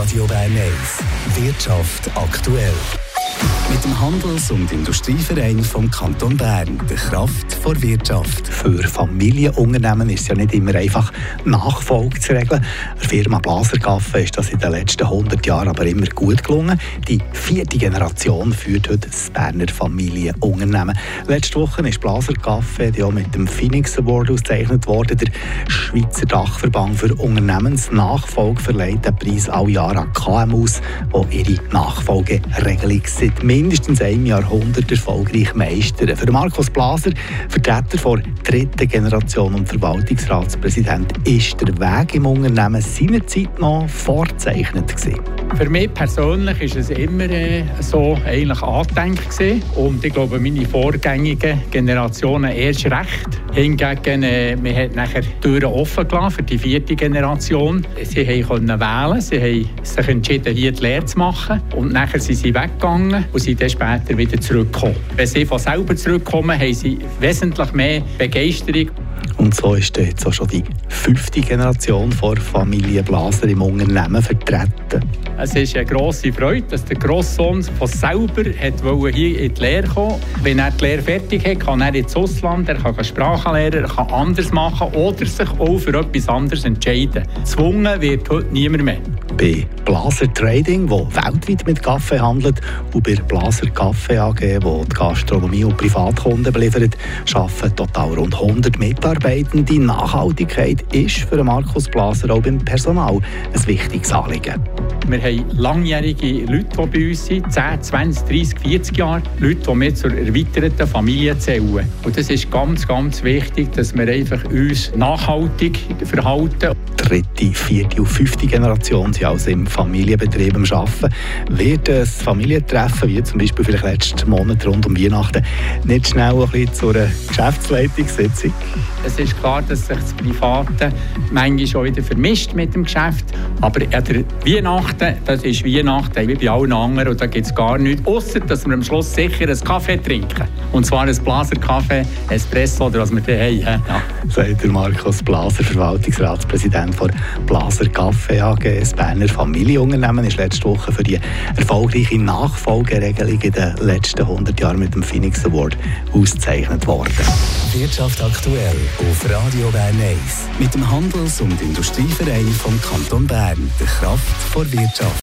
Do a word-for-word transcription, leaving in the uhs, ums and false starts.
Radio Bern eins. Wirtschaft aktuell. Mit dem Handels- und Industrieverein vom Kanton Bern, der Kraft vor Wirtschaft. Für Familienunternehmen ist es ja nicht immer einfach, Nachfolge zu regeln. Der Firma Blaser Café ist das in den letzten hundert Jahren aber immer gut gelungen. Die vierte Generation führt heute das Berner Familienunternehmen. Letzte Woche ist Blaser Café ja mit dem Phoenix Award ausgezeichnet worden. Der Schweizer Dachverband für Unternehmensnachfolge verleiht den Preis alle Jahre an K M Us, die ihre Nachfolgeregelung seit mindestens einem Jahrhundert erfolgreich meistern. Für Markus Blaser, Vertreter der dritten Generation und Verwaltungsratspräsident, ist der Weg im Unternehmen seinerzeit noch vorzeichnet gewesen. Für mich persönlich war es immer äh, so eigentlich angedenkt gewesen. Und ich glaube, meine vorgängigen Generationen erst recht. Hingegen, äh, man hat nachher die Türen offen gelassen für die vierte Generation. Sie konnten wählen, sie haben sich entschieden, hier die Lehre zu machen. Und nachher sind sie weggegangen und sind dann später wieder zurückgekommen. Wenn sie von selber zurückkommen, haben sie wesentlich mehr Begeisterung. Und so ist jetzt auch schon die fünfte Generation der Familie Blaser im Unternehmen vertreten. Es ist eine grosse Freude, dass der Grosssohn von selber hat hier in die Lehre kommen. Wenn er die Lehre fertig hat, kann er ins Ausland, er kann Sprachen lernen, er kann anders machen oder sich auch für etwas anderes entscheiden. Gezwungen wird heute niemand mehr. Bei Blaser Trading, das weltweit mit Kaffee handelt, und bei Blaser Café A G, die die Gastronomie und Privatkunden beliefert, arbeiten total rund hundert Mitarbeitende. Nachhaltigkeit ist für Markus Blaser auch beim Personal ein wichtiges Anliegen. Wir haben langjährige Leute, die bei uns sind, zehn, zwanzig, dreissig, vierzig Jahre. Leute, die wir zur erweiterten Familie zählen. Und es ist ganz, ganz wichtig, dass wir einfach uns nachhaltig verhalten. Dritte, vierte und fünfte Generation sind also im Familienbetrieb am Arbeiten. Wird ein Familientreffen, wie zum Beispiel vielleicht letzten Monat rund um Weihnachten, nicht schnell ein bisschen zu einer Geschäftsleitungssitzung? Es ist klar, dass sich das Private manchmal schon wieder vermischt mit dem Geschäft. Aber an der Weihnachten, das ist Weihnachten wie bei allen anderen, und da gibt es gar nichts, ausser dass wir am Schluss sicher einen Kaffee trinken. Und zwar ein Blaser Kaffee, Espresso oder was wir da haben. Ja. Sagt der Markus Blaser, Verwaltungsratspräsident der Blaser Café A G. Das Berner Familienunternehmen ist letzte Woche für die erfolgreiche Nachfolgeregelung in den letzten hundert Jahren mit dem Phoenix Award ausgezeichnet worden. Wirtschaft aktuell auf Radio Bern eins. Mit dem Handels- und Industrieverein vom Kanton Bern, der Kraft vor Wirtschaft.